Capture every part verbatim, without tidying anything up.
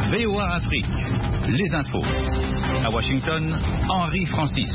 V O A Afrique, les infos. À Washington, Henri Francis.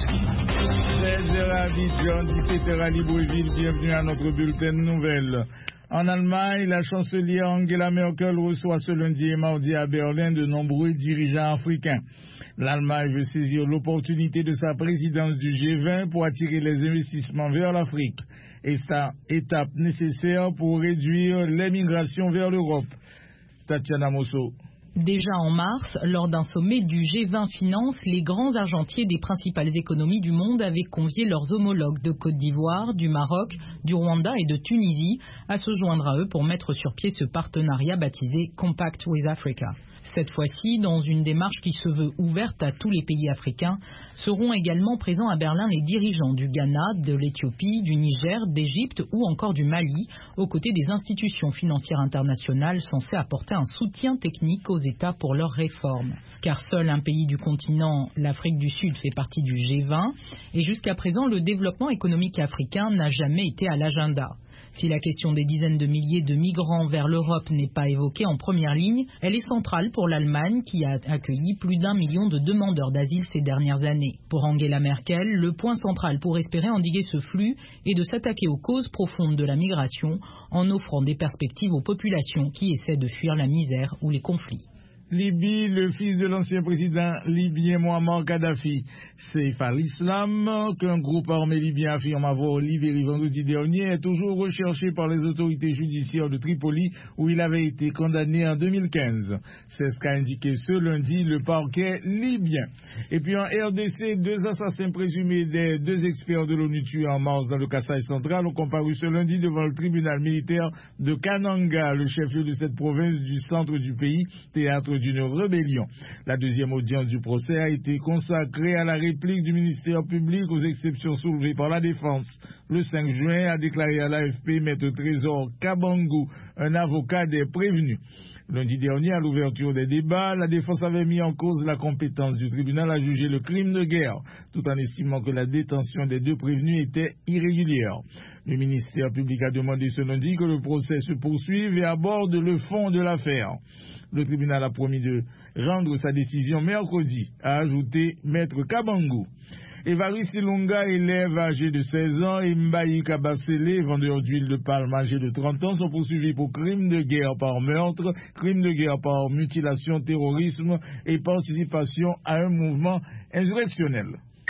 seize heures à Abidjan, dix-sept heures à Libreville, bienvenue à notre bulletin de nouvelles. En Allemagne, la chancelière Angela Merkel reçoit ce lundi et mardi à Berlin de nombreux dirigeants africains. L'Allemagne veut saisir l'opportunité de sa présidence du G vingt pour attirer les investissements vers l'Afrique. Et ça, étape nécessaire pour réduire l'émigration vers l'Europe. Tatiana Mosso. Déjà en mars, lors d'un sommet du G vingt Finance, les grands argentiers des principales économies du monde avaient convié leurs homologues de Côte d'Ivoire, du Maroc, du Rwanda et de Tunisie à se joindre à eux pour mettre sur pied ce partenariat baptisé Compact with Africa. Cette fois-ci, dans une démarche qui se veut ouverte à tous les pays africains, seront également présents à Berlin les dirigeants du Ghana, de l'Éthiopie, du Niger, d'Égypte ou encore du Mali, aux côtés des institutions financières internationales censées apporter un soutien technique aux États pour leurs réformes. Car seul un pays du continent, l'Afrique du Sud, fait partie du G vingt, et jusqu'à présent, le développement économique africain n'a jamais été à l'agenda. Si la question des dizaines de milliers de migrants vers l'Europe n'est pas évoquée en première ligne, elle est centrale pour l'Allemagne qui a accueilli plus d'un million de demandeurs d'asile ces dernières années. Pour Angela Merkel, le point central pour espérer endiguer ce flux est de s'attaquer aux causes profondes de la migration en offrant des perspectives aux populations qui essaient de fuir la misère ou les conflits. Libye, le fils de l'ancien président libyen Muammar Kadhafi, Saif al-Islam, qu'un groupe armé libyen affirme avoir libéré vendredi dernier, est toujours recherché par les autorités judiciaires de Tripoli où il avait été condamné en deux mille quinze. C'est ce qu'a indiqué ce lundi le parquet libyen. Et puis en R D C, deux assassins présumés des deux experts de l'ONU tués en mars dans le Kasaï central ont comparu ce lundi devant le tribunal militaire de Kananga, le chef-lieu de cette province du centre du pays, théâtre d'une rébellion. La deuxième audience du procès a été consacrée à la réplique du ministère public aux exceptions soulevées par la défense. Le cinq juin, a déclaré à l'A F P Maître Trésor Kabangou, un avocat des prévenus. Lundi dernier, à l'ouverture des débats, la défense avait mis en cause la compétence du tribunal à juger le crime de guerre, tout en estimant que la détention des deux prévenus était irrégulière. Le ministère public a demandé ce lundi que le procès se poursuive et aborde le fond de l'affaire. Le tribunal a promis de rendre sa décision mercredi, a ajouté Maître Kabangou. Evaris Ilunga, élève âgé de seize ans, et Mbaye Kabasele, vendeur d'huile de palme âgé de trente ans, sont poursuivis pour crime de guerre par meurtre, crime de guerre par mutilation, terrorisme et participation à un mouvement insurrectionnel.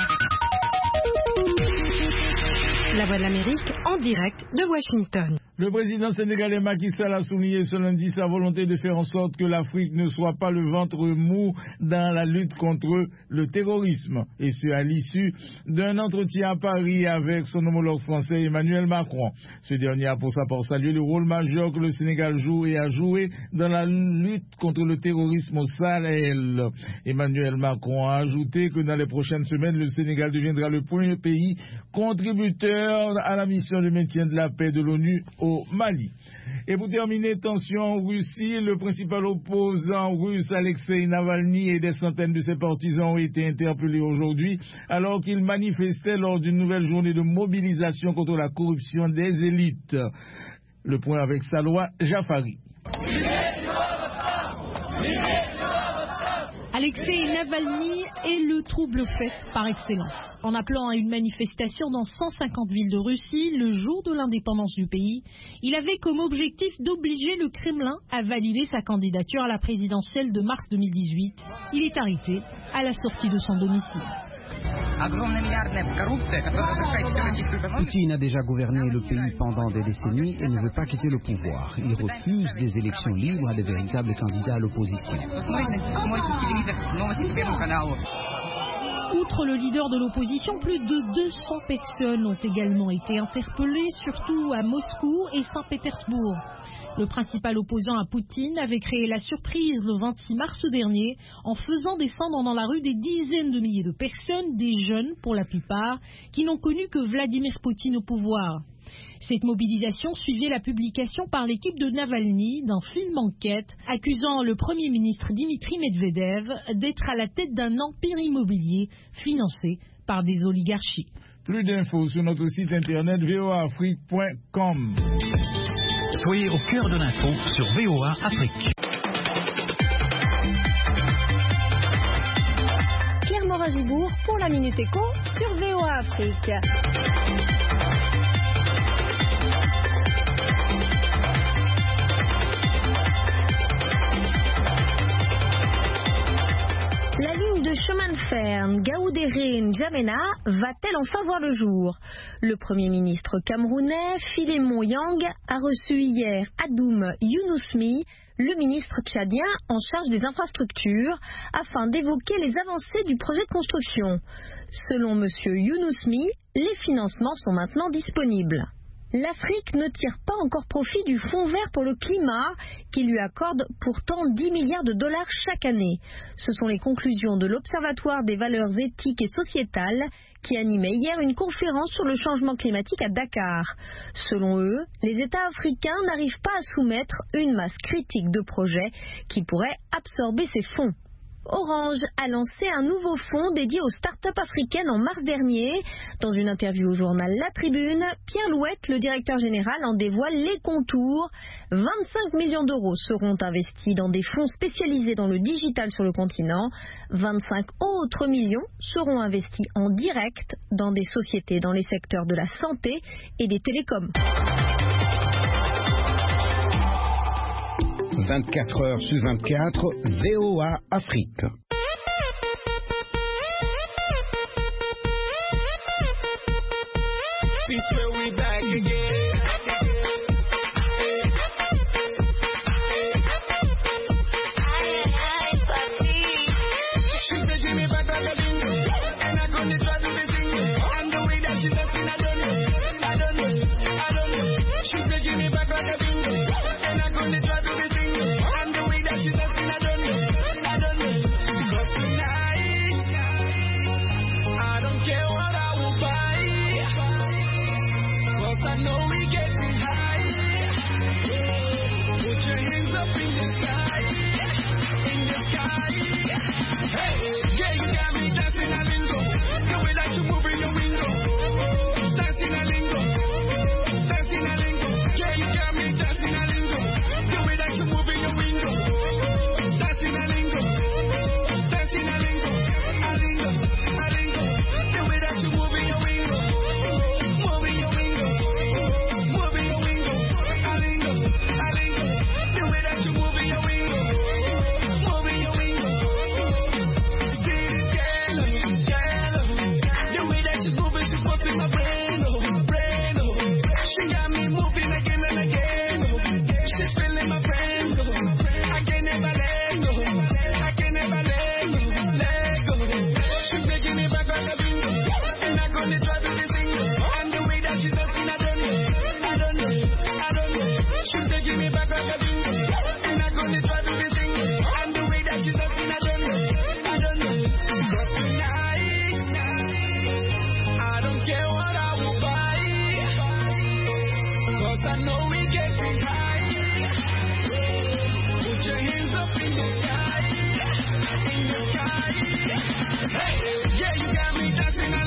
La Voix de l'Amérique en direct de Washington. Le président sénégalais Macky Sall a souligné ce lundi sa volonté de faire en sorte que l'Afrique ne soit pas le ventre mou dans la lutte contre le terrorisme, et ce à l'issue d'un entretien à Paris avec son homologue français Emmanuel Macron. Ce dernier a pour sa part salué le rôle majeur que le Sénégal joue et a joué dans la lutte contre le terrorisme au Sahel. Emmanuel Macron a ajouté que dans les prochaines semaines, le Sénégal deviendra le premier pays contributeur à la mission de maintien de la paix de l'ONU au Mali. Et pour terminer, tension en Russie, le principal opposant russe Alexei Navalny et des centaines de ses partisans ont été interpellés aujourd'hui alors qu'ils manifestaient lors d'une nouvelle journée de mobilisation contre la corruption des élites. Le point avec Salwa Jafari. Alexei Navalny est le trouble fait par excellence. En appelant à une manifestation dans cent cinquante villes de Russie le jour de l'indépendance du pays, il avait comme objectif d'obliger le Kremlin à valider sa candidature à la présidentielle de mars deux mille dix-huit. Il est arrêté à la sortie de son domicile. Poutine a déjà gouverné le pays pendant des décennies et ne veut pas quitter le pouvoir. Il refuse des élections libres à de véritables candidats à l'opposition. Outre le leader de l'opposition, plus de deux cents personnes ont également été interpellées, surtout à Moscou et Saint-Pétersbourg. Le principal opposant à Poutine avait créé la surprise le vingt-six mars dernier en faisant descendre dans la rue des dizaines de milliers de personnes, des jeunes pour la plupart, qui n'ont connu que Vladimir Poutine au pouvoir. Cette mobilisation suivait la publication par l'équipe de Navalny d'un film enquête accusant le Premier ministre Dimitri Medvedev d'être à la tête d'un empire immobilier financé par des oligarchies. Plus d'infos sur notre site internet v o a afrique point com. Soyez au cœur de l'info sur V O A Afrique. la Minute Éco sur V O A Afrique. La ligne de chemin de fer Ngaoundéré-N'Djamena va-t-elle enfin voir le jour? Le Premier ministre camerounais, Philémon Yang, a reçu hier Adoum Younoussmi, le ministre tchadien en charge des infrastructures, afin d'évoquer les avancées du projet de construction. Selon M. Younoussmi, les financements sont maintenant disponibles. L'Afrique ne tire pas encore profit du Fonds vert pour le climat, qui lui accorde pourtant dix milliards de dollars chaque année. Ce sont les conclusions de l'Observatoire des valeurs éthiques et sociétales, qui animait hier une conférence sur le changement climatique à Dakar. Selon eux, les États africains n'arrivent pas à soumettre une masse critique de projets qui pourraient absorber ces fonds. Orange a lancé un nouveau fonds dédié aux start-up africaines en mars dernier. Dans une interview au journal La Tribune, Pierre Louette, le directeur général, en dévoile les contours. vingt-cinq millions d'euros seront investis dans des fonds spécialisés dans le digital sur le continent. vingt-cinq autres millions seront investis en direct dans des sociétés dans les secteurs de la santé et des télécoms. vingt-quatre heures sur vingt-quatre, V O A Afrique. Hey, yeah, you got me dancing.